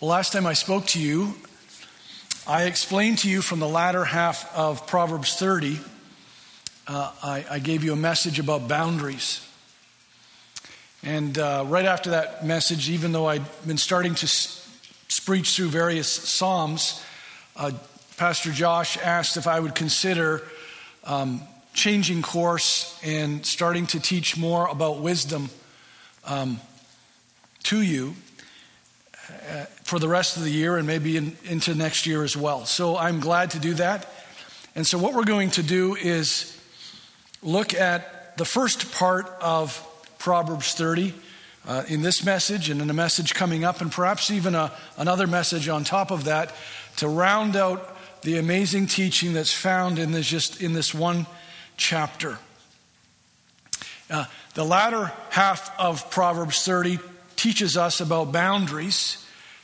Well, last time I spoke to you, I explained to you from the latter half of Proverbs 30, I gave you a message about boundaries. And right after that message, even though I'd been starting to preach through various Psalms, Pastor Josh asked if I would consider changing course and starting to teach more about wisdom to you for the rest of the year and maybe into next year as well. So I'm glad to do that. And so what we're going to do is look at the first part of Proverbs 30 in this message and in a message coming up, and perhaps even another message on top of that to round out the amazing teaching that's found in this one chapter. The latter half of Proverbs 30 teaches us about boundaries,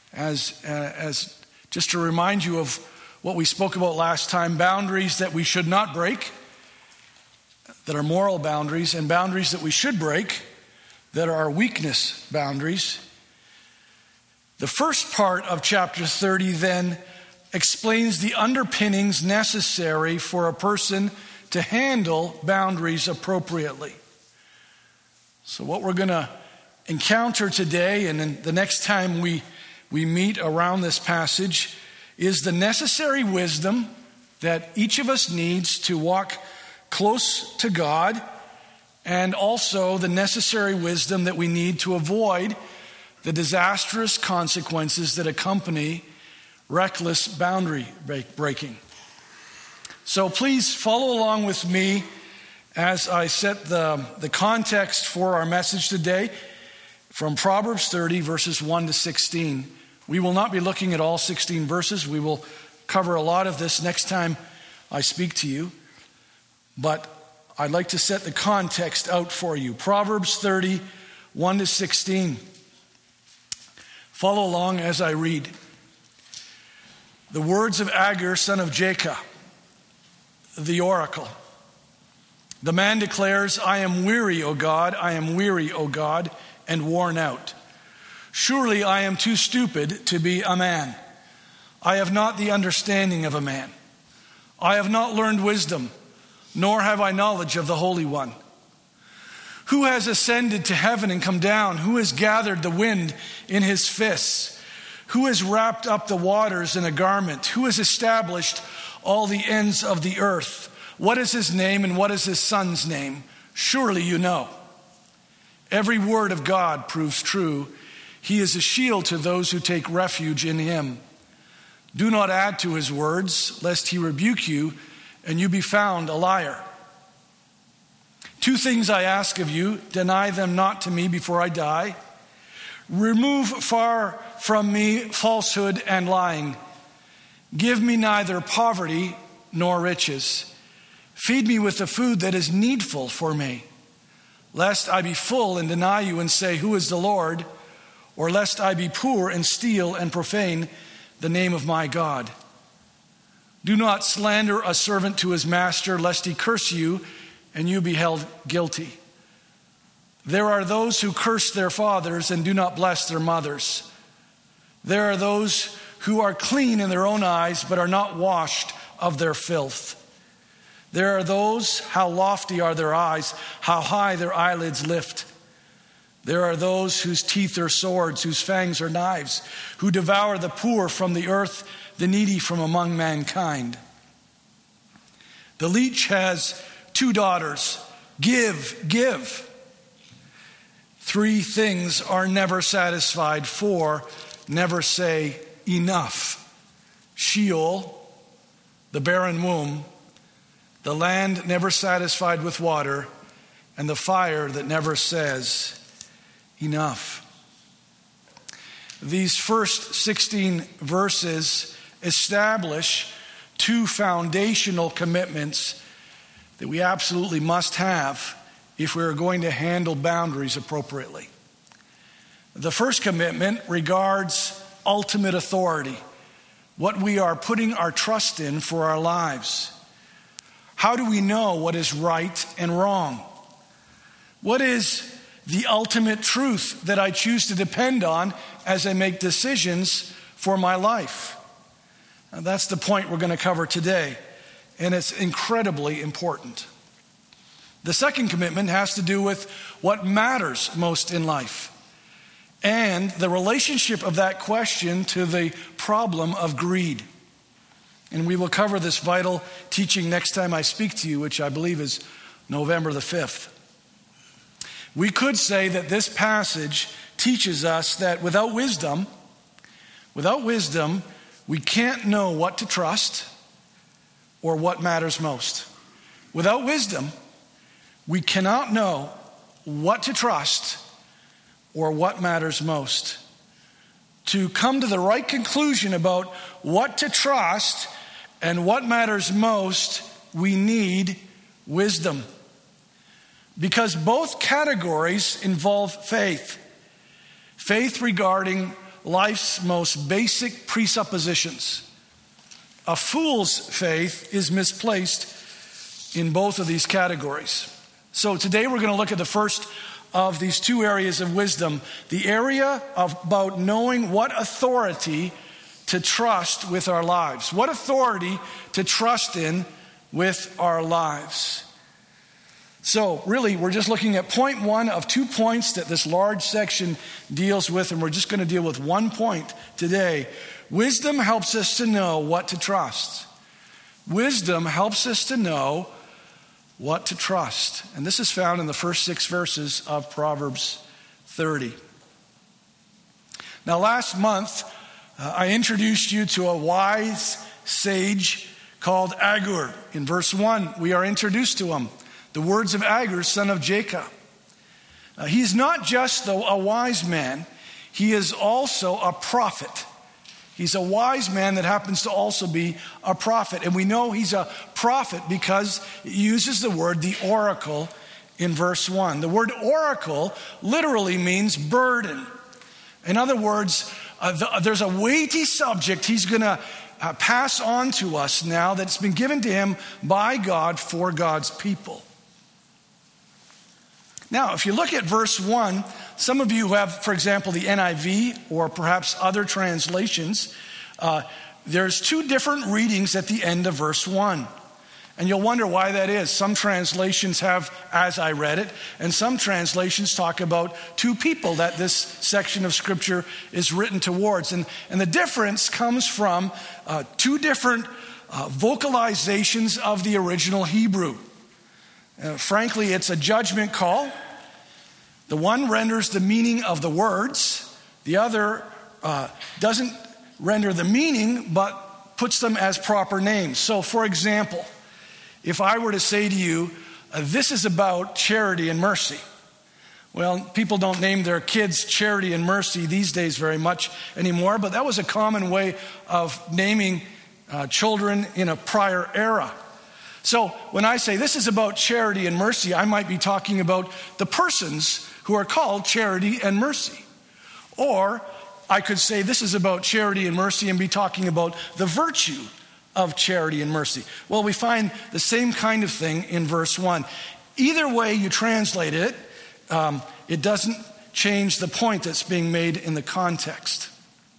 as just to remind you of what we spoke about last time, boundaries that we should not break, that are moral boundaries, and boundaries that we should break, that are our weakness boundaries. The first part of chapter 30 then explains the underpinnings necessary for a person to handle boundaries appropriately. So what we're going to encounter today and then the next time we meet around this passage is the necessary wisdom that each of us needs to walk close to God, and also the necessary wisdom that we need to avoid the disastrous consequences that accompany reckless boundary breaking. So please follow along with me as I set the context for our message today from Proverbs 30, verses 1 to 16. We will not be looking at all 16 verses. We will cover a lot of this next time I speak to you. But I'd like to set the context out for you. Proverbs 30, 1 to 16. Follow along as I read. The words of Agur, son of Jacob, the oracle. The man declares, I am weary, O God, I am weary, O God, and worn out. Surely I am too stupid to be a man. I have not the understanding of a man. I have not learned wisdom, nor have I knowledge of the Holy One. Who has ascended to heaven and come down? Who has gathered the wind in his fists? Who has wrapped up the waters in a garment? Who has established all the ends of the earth? What is his name and what is his son's name? Surely you know. Every word of God proves true. He is a shield to those who take refuge in him. Do not add to his words, lest he rebuke you and you be found a liar. 2 things I ask of you, deny them not to me before I die. Remove far from me falsehood and lying. Give me neither poverty nor riches. Feed me with the food that is needful for me, lest I be full and deny you and say, who is the Lord? Or lest I be poor and steal and profane the name of my God. Do not slander a servant to his master, lest he curse you and you be held guilty. There are those who curse their fathers and do not bless their mothers. There are those who are clean in their own eyes, but are not washed of their filth. There are those, how lofty are their eyes, how high their eyelids lift. There are those whose teeth are swords, whose fangs are knives, who devour the poor from the earth, the needy from among mankind. The leech has 2 daughters. Give, give. 3 things are never satisfied. 4 never say enough. Sheol, the barren womb, the land never satisfied with water, and the fire that never says enough. These first 16 verses establish 2 foundational commitments that we absolutely must have if we are going to handle boundaries appropriately. The first commitment regards ultimate authority, what we are putting our trust in for our lives. How do we know what is right and wrong? What is the ultimate truth that I choose to depend on as I make decisions for my life? And that's the point we're going to cover today, and it's incredibly important. The second commitment has to do with what matters most in life and the relationship of that question to the problem of greed. And we will cover this vital teaching next time I speak to you, which I believe is November the 5th. We could say that this passage teaches us that without wisdom, we can't know what to trust or what matters most. Without wisdom, we cannot know what to trust or what matters most. To come to the right conclusion about what to trust and what matters most, we need wisdom. Because both categories involve faith. Faith regarding life's most basic presuppositions. A fool's faith is misplaced in both of these categories. So today we're going to look at the first of these two areas of wisdom, the area about knowing what authority to trust with our lives. What authority to trust in with our lives. So really, we're just looking at point one of 2 points that this large section deals with, and we're just going to deal with 1 point today. Wisdom helps us to know what to trust. Wisdom helps us to know what to trust. And this is found in the first 6 verses of Proverbs 30. Now, last month, I introduced you to a wise sage called Agur. In verse 1, we are introduced to him. The words of Agur, son of Jacob. He's not just a wise man, he is also a prophet. He's a wise man that happens to also be a prophet. And we know he's a prophet because it uses the word, the oracle, in verse 1. The word oracle literally means burden. In other words, there's a weighty subject he's going to pass on to us now that's been given to him by God for God's people. Now, if you look at verse 1, some of you have, for example, the NIV or perhaps other translations. There's 2 different readings at the end of verse 1. And you'll wonder why that is. Some translations have, as I read it, and some translations talk about 2 people that this section of Scripture is written towards. And the difference comes from 2 different vocalizations of the original Hebrew. Frankly, it's a judgment call. The one renders the meaning of the words. The other doesn't render the meaning, but puts them as proper names. So, for example, if I were to say to you, this is about charity and mercy. Well, people don't name their kids Charity and Mercy these days very much anymore, but that was a common way of naming children in a prior era. So when I say this is about charity and mercy, I might be talking about the persons who are called charity and mercy. Or I could say this is about charity and mercy and be talking about the virtue of charity and mercy. Well, we find the same kind of thing in verse 1. Either way you translate it, it doesn't change the point that's being made in the context.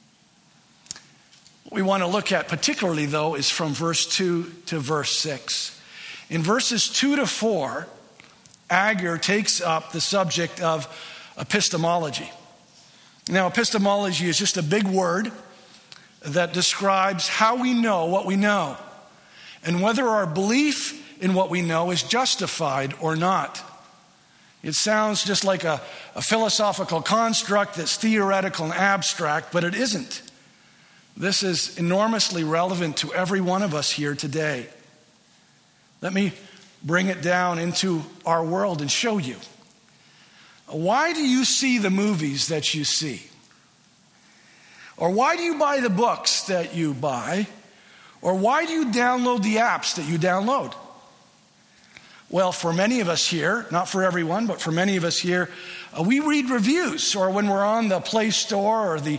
What we want to look at particularly, though, is from verse 2 to verse 6. In verses 2 to 4, Agur takes up the subject of epistemology. Now, epistemology is just a big word that describes how we know what we know and whether our belief in what we know is justified or not. It sounds just like a philosophical construct that's theoretical and abstract, but it isn't. This is enormously relevant to every one of us here today. Let me bring it down into our world and show you. Why do you see the movies that you see? Or why do you buy the books that you buy? Or why do you download the apps that you download? Well, for many of us here, not for everyone, but for many of us here, we read reviews. Or when we're on the Play Store or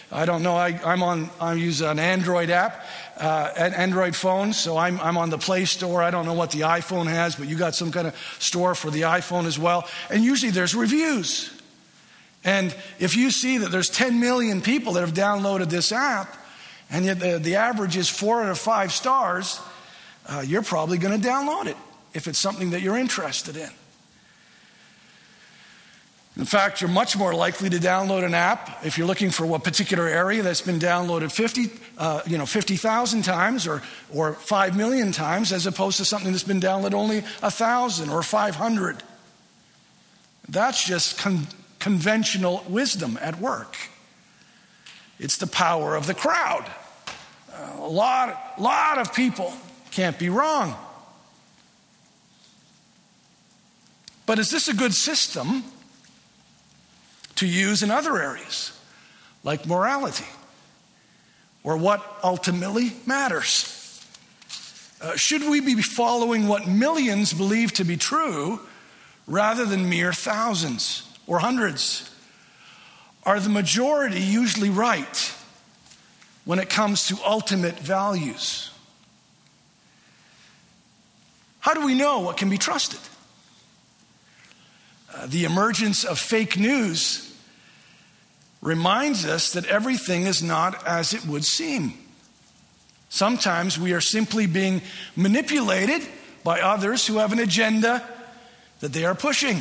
I use an Android app, an Android phone, so I'm on the Play Store. I don't know what the iPhone has, but you got some kind of store for the iPhone as well. And usually there's reviews. And if you see that there's 10 million people that have downloaded this app, and yet the average is 4 out of 5 stars, you're probably going to download it if it's something that you're interested in. In fact, you're much more likely to download an app if you're looking for a particular area that's been downloaded 50,000 times or 5 million times, as opposed to something that's been downloaded only 1,000 or 500. That's just conventional wisdom at work. It's the power of the crowd. A lot of people can't be wrong. But is this a good system to use in other areas, like morality, or what ultimately matters? Should we be following what millions believe to be true rather than mere thousands or hundreds? Are the majority usually right when it comes to ultimate values? How do we know what can be trusted? The emergence of fake news reminds us that everything is not as it would seem. Sometimes we are simply being manipulated by others who have an agenda that they are pushing.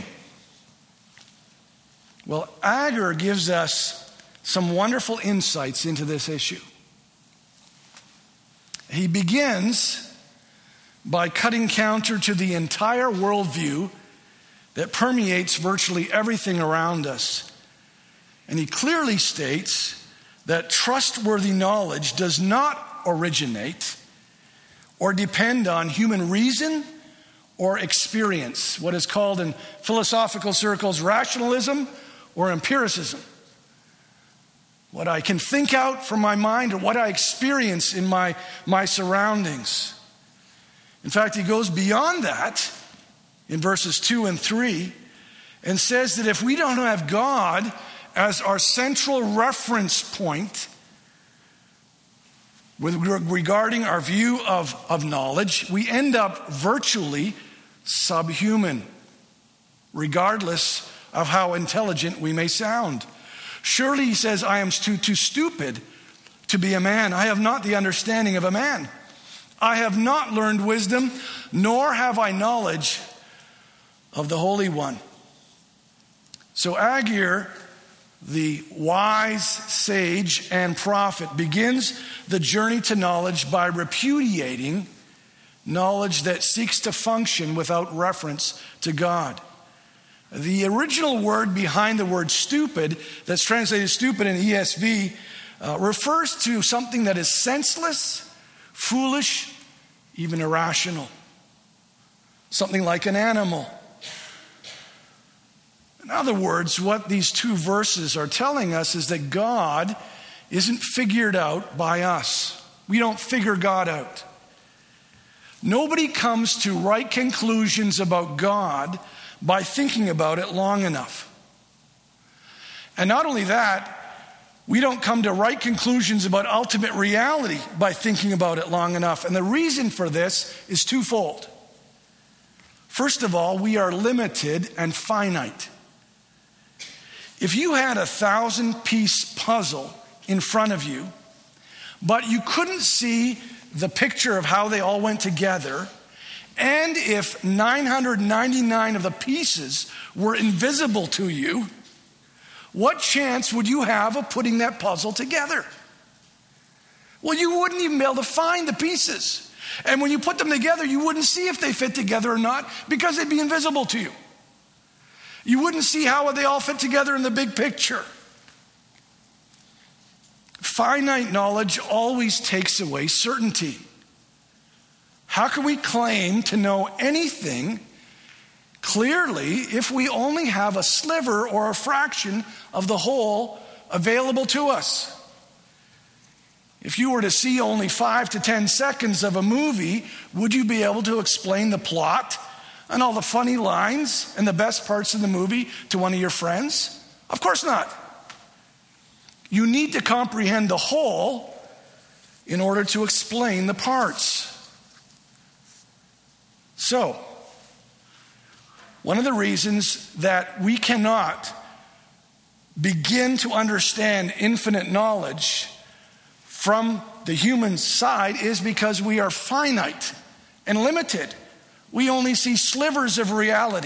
Well, Agur gives us some wonderful insights into this issue. He begins by cutting counter to the entire worldview that permeates virtually everything around us. And he clearly states that trustworthy knowledge does not originate or depend on human reason or experience, what is called in philosophical circles rationalism or empiricism. What I can think out from my mind or what I experience in my surroundings. In fact, he goes beyond that in verses 2 and 3 and says that if we don't have God as our central reference point regarding our view of knowledge, we end up virtually subhuman, regardless of how intelligent we may sound. Surely, he says, I am too stupid to be a man. I have not the understanding of a man. I have not learned wisdom, nor have I knowledge of the Holy One. So Agur, the wise sage and prophet, begins the journey to knowledge by repudiating knowledge that seeks to function without reference to God. The original word behind the word stupid, that's translated stupid in ESV, refers to something that is senseless, foolish, even irrational. Something like an animal. In other words, what these two verses are telling us is that God isn't figured out by us. We don't figure God out. Nobody comes to right conclusions about God by thinking about it long enough. And not only that, we don't come to right conclusions about ultimate reality by thinking about it long enough. And the reason for this is twofold. First of all, we are limited and finite. If you had a 1,000-piece puzzle in front of you, but you couldn't see the picture of how they all went together, and if 999 of the pieces were invisible to you, what chance would you have of putting that puzzle together? Well, you wouldn't even be able to find the pieces. And when you put them together, you wouldn't see if they fit together or not because they'd be invisible to you. You wouldn't see how they all fit together in the big picture. Finite knowledge always takes away certainty. How can we claim to know anything clearly if we only have a sliver or a fraction of the whole available to us? If you were to see only 5 to 10 seconds of a movie, would you be able to explain the plot and all the funny lines and the best parts of the movie to one of your friends? Of course not. You need to comprehend the whole in order to explain the parts. So, one of the reasons that we cannot begin to understand infinite knowledge from the human side is because we are finite and limited. We only see slivers of reality.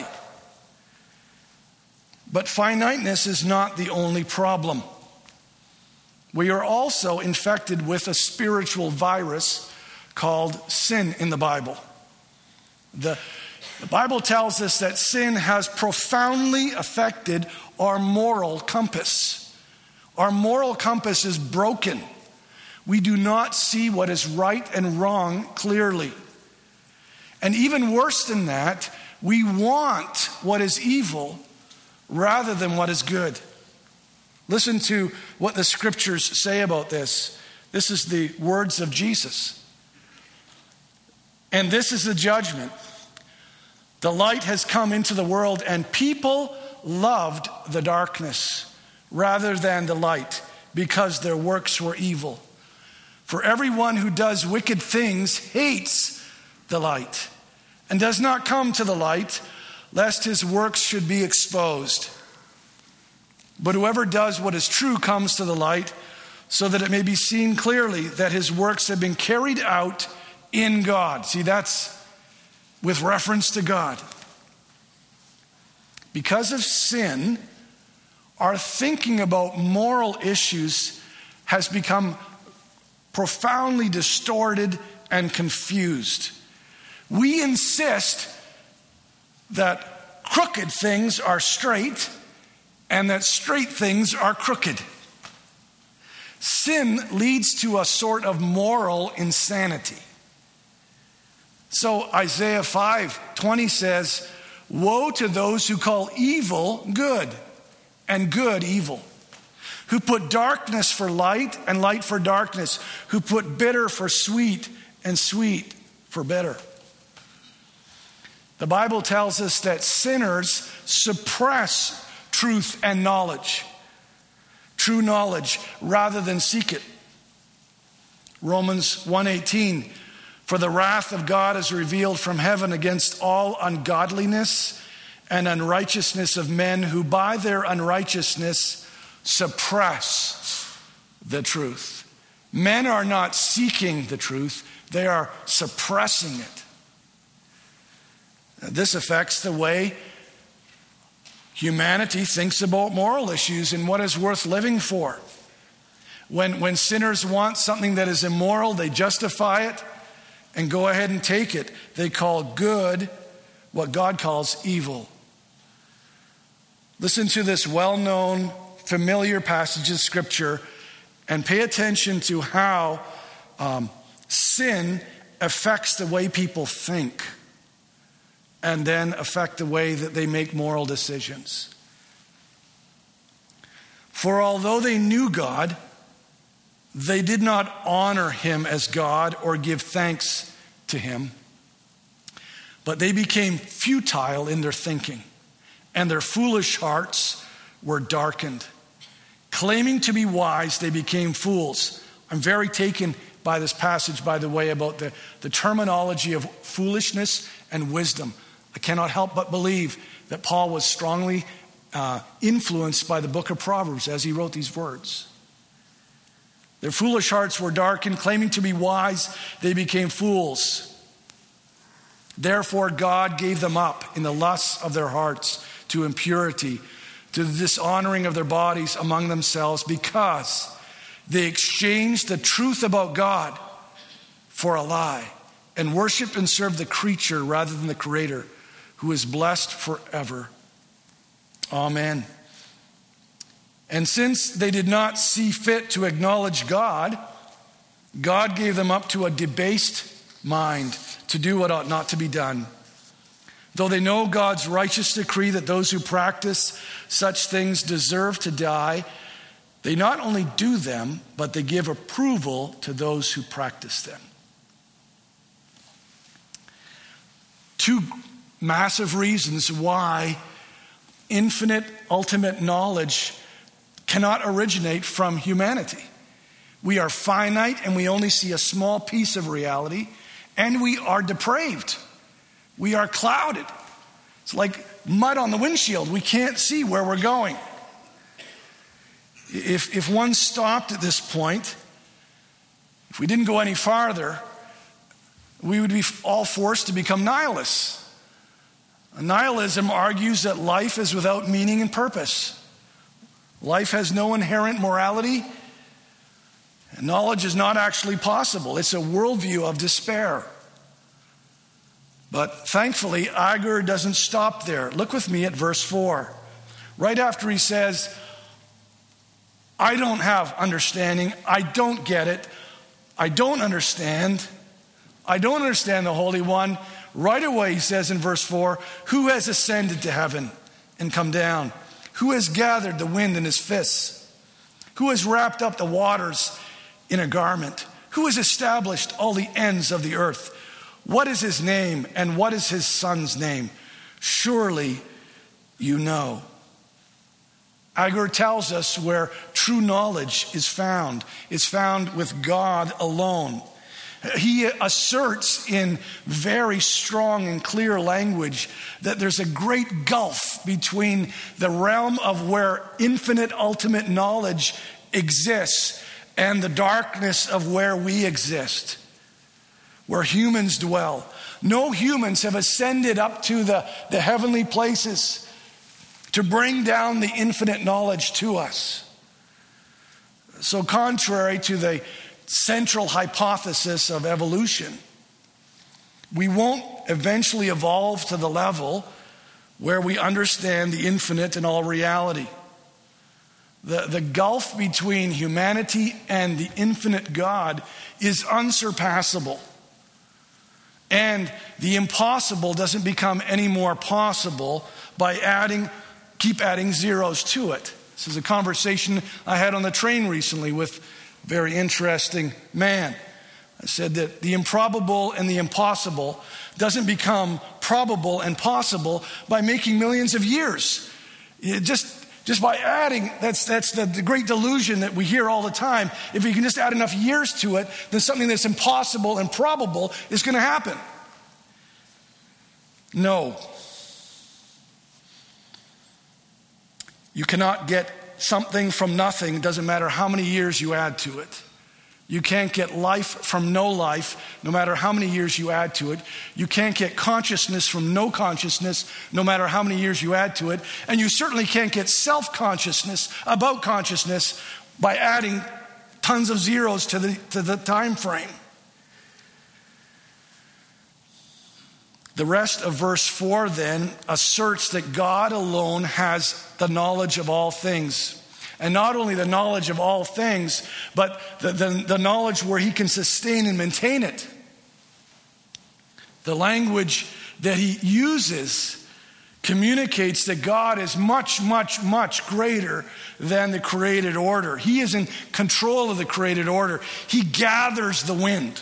But finiteness is not the only problem. We are also infected with a spiritual virus called sin in the Bible. The Bible tells us that sin has profoundly affected our moral compass. Our moral compass is broken. We do not see what is right and wrong clearly. And even worse than that, we want what is evil rather than what is good. Listen to what the scriptures say about this. This is the words of Jesus. And this is the judgment. The light has come into the world, and people loved the darkness rather than the light, because their works were evil. For everyone who does wicked things hates the light and does not come to the light, lest his works should be exposed. But whoever does what is true comes to the light, so that it may be seen clearly that his works have been carried out in God. See, that's with reference to God. Because of sin, our thinking about moral issues has become profoundly distorted and confused. We insist that crooked things are straight and that straight things are crooked. Sin leads to a sort of moral insanity. So Isaiah 5:20 says, "Woe to those who call evil good and good evil, who put darkness for light and light for darkness, who put bitter for sweet and sweet for bitter." The Bible tells us that sinners suppress truth and knowledge, true knowledge, rather than seek it. Romans 1:18, "For the wrath of God is revealed from heaven against all ungodliness and unrighteousness of men who by their unrighteousness suppress the truth." Men are not seeking the truth, they are suppressing it. This affects the way humanity thinks about moral issues and what is worth living for. When sinners want something that is immoral, they justify it and go ahead and take it. They call good what God calls evil. Listen to this well-known, familiar passage of Scripture and pay attention to how sin affects the way people think and then affect the way that they make moral decisions. "For although they knew God, they did not honor him as God or give thanks to him, but they became futile in their thinking, and their foolish hearts were darkened. Claiming to be wise, they became fools." I'm very taken by this passage, by the way, about the terminology of foolishness and wisdom. I cannot help but believe that Paul was strongly influenced by the book of Proverbs as he wrote these words. Their foolish hearts were darkened. Claiming to be wise, they became fools. Therefore, God gave them up in the lusts of their hearts to impurity, to the dishonoring of their bodies among themselves, because they exchanged the truth about God for a lie and worshiped and served the creature rather than the Creator, who is blessed forever. Amen. And since they did not see fit to acknowledge God, God gave them up to a debased mind to do what ought not to be done. Though they know God's righteous decree that those who practice such things deserve to die, they not only do them, but they give approval to those who practice them. Two massive reasons why infinite, ultimate knowledge cannot originate from humanity. We are finite and we only see a small piece of reality, and we are depraved. We are clouded. It's like mud on the windshield. We can't see where we're going. If one stopped at this point, if we didn't go any farther, we would be all forced to become nihilists. Nihilism argues that life is without meaning and purpose. Life has no inherent morality, and knowledge is not actually possible. It's a worldview of despair. But thankfully, Agur doesn't stop there. Look with me at verse 4. Right after he says, I don't have understanding, I don't get it, I don't understand the Holy One. Right away he says in verse 4, who has ascended to heaven and come down? Who has gathered the wind in his fists? Who has wrapped up the waters in a garment? Who has established all the ends of the earth? What is his name and what is his son's name? Surely you know. Agur tells us where true knowledge is found. It's found with God alone. He asserts in very strong and clear language that there's a great gulf between the realm of where infinite ultimate knowledge exists and the darkness of where we exist, where humans dwell. No humans have ascended up to the heavenly places to bring down the infinite knowledge to us. So contrary to the central hypothesis of evolution, we won't eventually evolve to the level where we understand the infinite in all reality. The gulf between humanity and the infinite God is unsurpassable. And the impossible doesn't become any more possible by keep adding zeros to it. This is a conversation I had on the train recently with a very interesting man. I said that the improbable and the impossible doesn't become probable and possible by making millions of years. Just by adding, that's the great delusion that we hear all the time. If you can just add enough years to it, then something that's impossible and probable is going to happen. No. You cannot get something from nothing, doesn't matter how many years you add to it. You can't get life from no life, no matter how many years you add to it. You can't get consciousness from no consciousness, no matter how many years you add to it. And you certainly can't get self-consciousness about consciousness by adding tons of zeros to the time frame. The rest of verse 4 then asserts that God alone has the knowledge of all things. And not only the knowledge of all things, but the knowledge where he can sustain and maintain it. The language that he uses communicates that God is much, much, much greater than the created order. He is in control of the created order. He gathers the wind.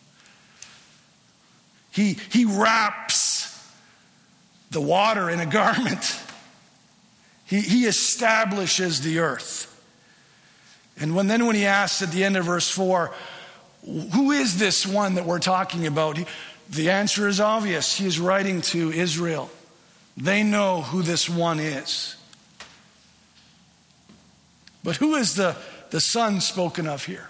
He wraps the water in a garment. He establishes the earth. And when he asks at the end of verse 4, who is this one that we're talking about? The answer is obvious. He is writing to Israel. They know who this one is. But who is the son spoken of here?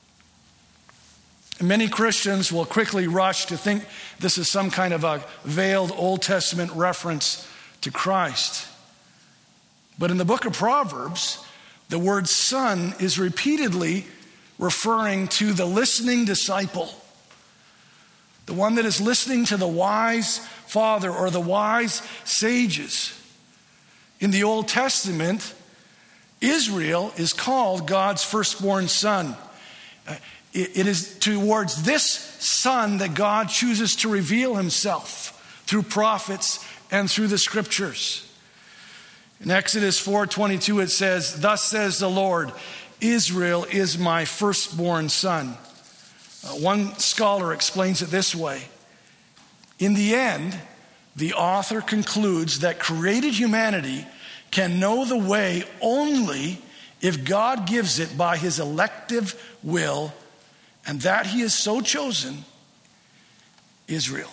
Many Christians will quickly rush to think this is some kind of a veiled Old Testament reference to Christ. But in the book of Proverbs, the word son is repeatedly referring to the listening disciple, the one that is listening to the wise father or the wise sages. In the Old Testament, Israel is called God's firstborn son. It is towards this son that God chooses to reveal himself through prophets and through the scriptures. In Exodus 4:22 it says, "Thus says the Lord, Israel is my firstborn son." One scholar explains it this way. In the end, the author concludes that created humanity can know the way only if God gives it by his elective will, and that he has so chosen Israel.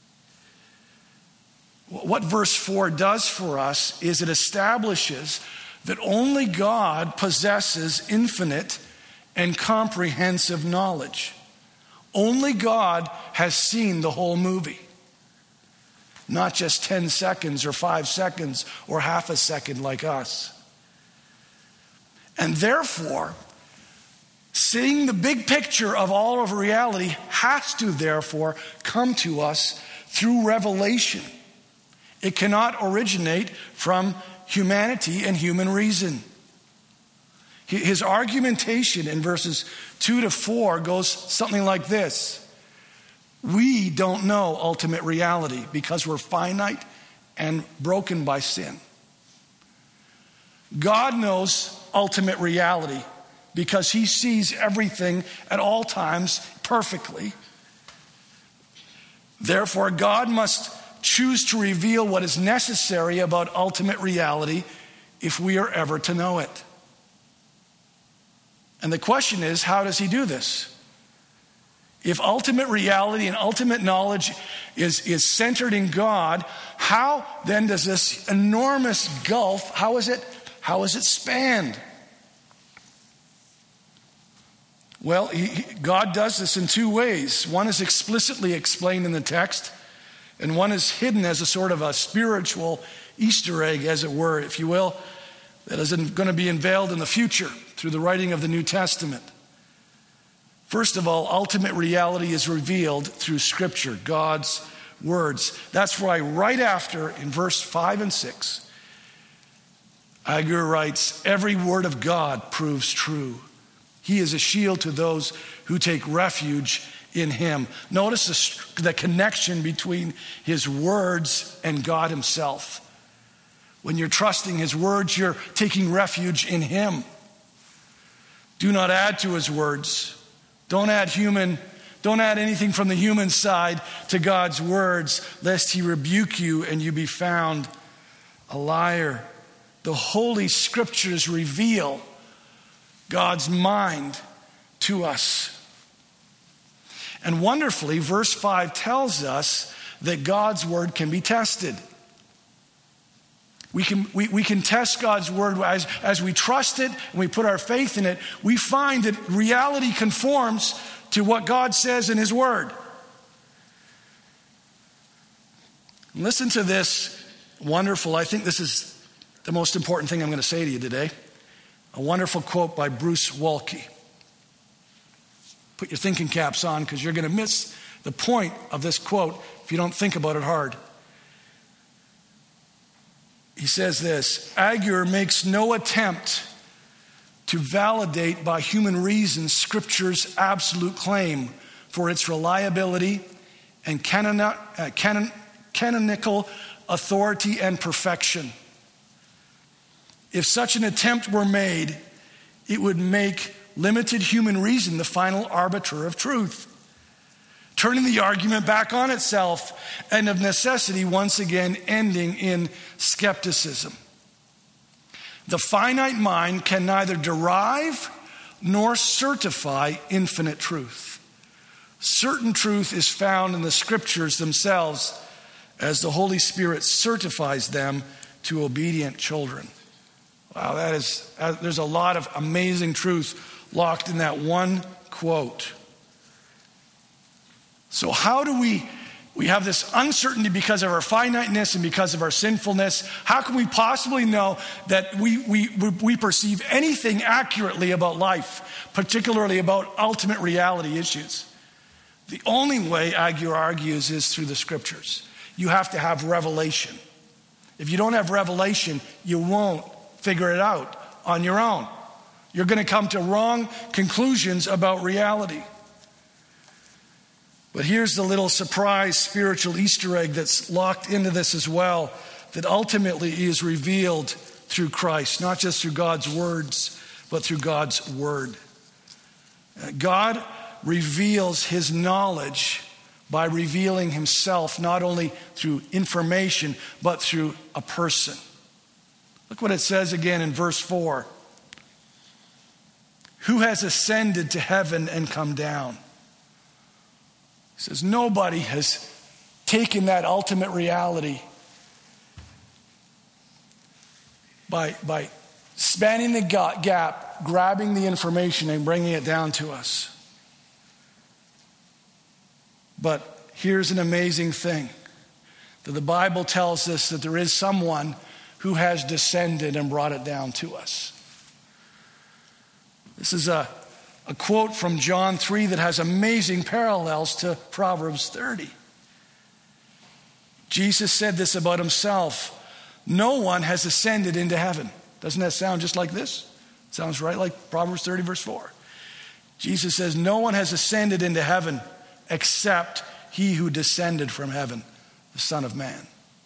What verse 4 does for us is it establishes that only God possesses infinite and comprehensive knowledge. Only God has seen the whole movie. Not just 10 seconds or 5 seconds or half a second like us. And therefore, seeing the big picture of all of reality has to therefore come to us through revelation. It cannot originate from humanity and human reason. His argumentation in verses 2 to 4 goes something like this. We don't know ultimate reality because we're finite and broken by sin. God knows ultimate reality because he sees everything at all times perfectly. Therefore, God must choose to reveal what is necessary about ultimate reality if we are ever to know it. And the question is, how does he do this? If ultimate reality and ultimate knowledge is centered in God, how then does this enormous gulf, how is it spanned? Well, God does this in two ways. One is explicitly explained in the text, and one is hidden as a sort of a spiritual Easter egg, as it were, if you will, that is going to be unveiled in the future through the writing of the New Testament. First of all, ultimate reality is revealed through Scripture, God's words. That's why right after, in verse 5 and 6, Agur writes, every word of God proves true. He is a shield to those who take refuge in him. Notice the connection between his words and God himself. When you're trusting his words, you're taking refuge in him. Do not add to his words. Don't add anything from the human side to God's words, lest he rebuke you and you be found a liar. The Holy Scriptures reveal God's mind to us. And wonderfully, verse 5 tells us that God's word can be tested. We can test God's word as we trust it and we put our faith in it. We find that reality conforms to what God says in his word. Listen to this wonderful, I think this is the most important thing I'm going to say to you today. A wonderful quote by Bruce Waltke. Put your thinking caps on because you're going to miss the point of this quote if you don't think about it hard. He says this, Agur makes no attempt to validate by human reason Scripture's absolute claim for its reliability and canonical authority and perfection. If such an attempt were made, it would make limited human reason the final arbiter of truth, turning the argument back on itself and of necessity once again ending in skepticism. The finite mind can neither derive nor certify infinite truth. Certain truth is found in the Scriptures themselves as the Holy Spirit certifies them to obedient children. Wow, there's a lot of amazing truth locked in that one quote. So how do we have this uncertainty because of our finiteness and because of our sinfulness? How can we possibly know that we perceive anything accurately about life, particularly about ultimate reality issues? The only way, Agur argues, is through the Scriptures. You have to have revelation. If you don't have revelation, you won't figure it out on your own. You're going to come to wrong conclusions about reality. But here's the little surprise spiritual Easter egg that's locked into this as well, that ultimately is revealed through Christ, not just through God's words, but through God's word. God reveals his knowledge by revealing himself not only through information, but through a person. Look what it says again in verse 4. Who has ascended to heaven and come down? He says nobody has taken that ultimate reality by spanning the gap, grabbing the information and bringing it down to us. But here's an amazing thing, that the Bible tells us that there is someone who has descended and brought it down to us. This is a quote from John 3 that has amazing parallels to Proverbs 30. Jesus said this about himself: no one has ascended into heaven. Doesn't that sound just like this? Sounds right like Proverbs 30 verse 4. Jesus says, no one has ascended into heaven except he who descended from heaven, the Son of Man.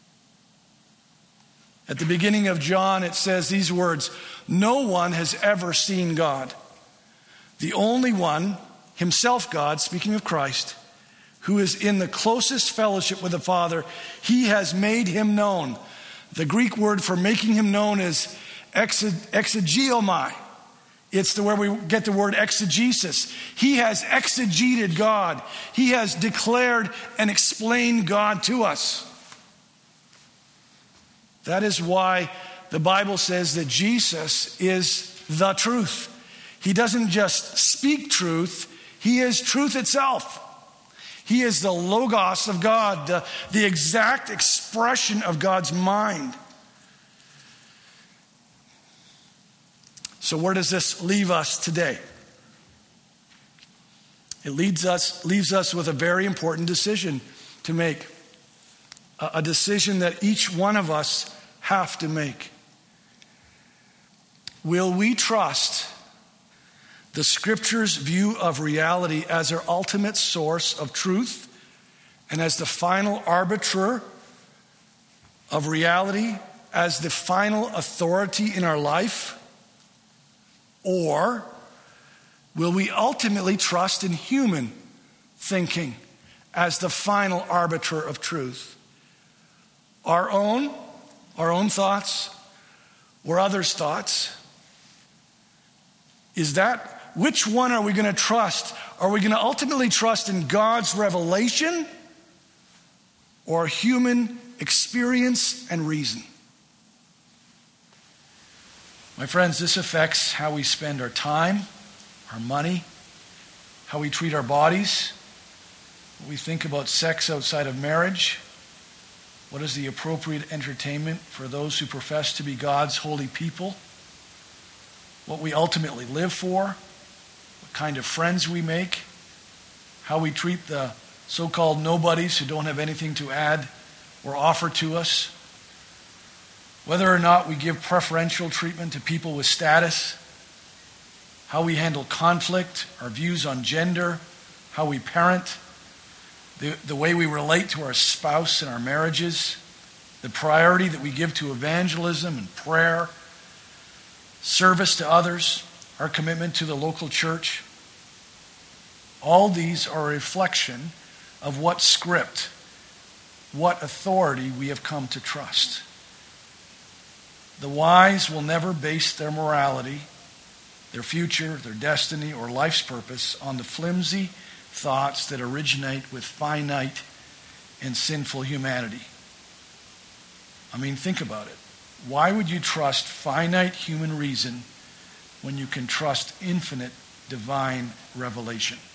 At the beginning of John, it says these words: no one has ever seen God. The only one, himself God, speaking of Christ, who is in the closest fellowship with the Father, he has made him known. The Greek word for making him known is exegeomai. It's where we get the word exegesis. He has exegeted God. He has declared and explained God to us. That is why the Bible says that Jesus is the truth. He doesn't just speak truth, he is truth itself. He is the Logos of God, the exact expression of God's mind. So where does this leave us today? It leaves us with a very important decision to make. A decision that each one of us have to make. Will we trust the Scripture's view of reality as our ultimate source of truth and as the final arbiter of reality, as the final authority in our life? Or will we ultimately trust in human thinking as the final arbiter of truth? Our own thoughts or others' thoughts? Which one are we going to trust? Are we going to ultimately trust in God's revelation or human experience and reason? My friends, this affects how we spend our time, our money, how we treat our bodies, what we think about sex outside of marriage, what is the appropriate entertainment for those who profess to be God's holy people, what we ultimately live for, what kind of friends we make, how we treat the so-called nobodies who don't have anything to add or offer to us, whether or not we give preferential treatment to people with status, how we handle conflict, our views on gender, how we parent, the way we relate to our spouse in our marriages, the priority that we give to evangelism and prayer, service to others, our commitment to the local church. All these are a reflection of what script, what authority we have come to trust. The wise will never base their morality, their future, their destiny, or life's purpose on the flimsy thoughts that originate with finite and sinful humanity. I mean, think about it. Why would you trust finite human reason when you can trust infinite divine revelation?